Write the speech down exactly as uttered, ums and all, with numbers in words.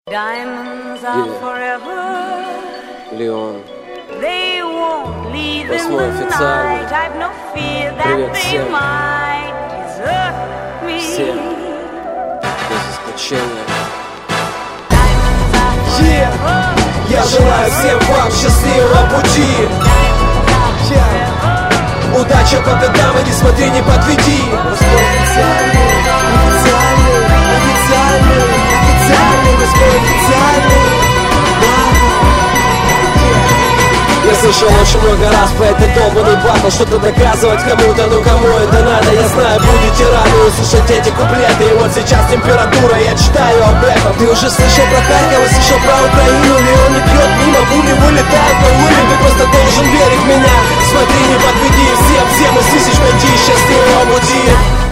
Diamonds are forever. Леон. They won't leave in Восьмой the официальный. night. I've no fear that Привет they всем. might desert me. Всем. Без исключения. Diamonds are Yeah. forever. Я желаю всем вам счастливого пути. Yeah. Удача по пятам, и не смотри, не подведи. Восьмой официальный, официальный, официальный, официальный, восьмой официальный. Я слышал очень много раз про этот долбанный батл, что-то доказывать кому-то, ну кому это надо, я знаю, будете рады услышать эти куплеты. И вот сейчас температура, я читаю об этом. Ты уже слышал про Харьков, слышал про Украину? Леон не пьет, мимо пули вылетают на улице. Ты просто должен верить в меня. Смотри, не подведи, всем, всем из тысяч найти счастливого пути.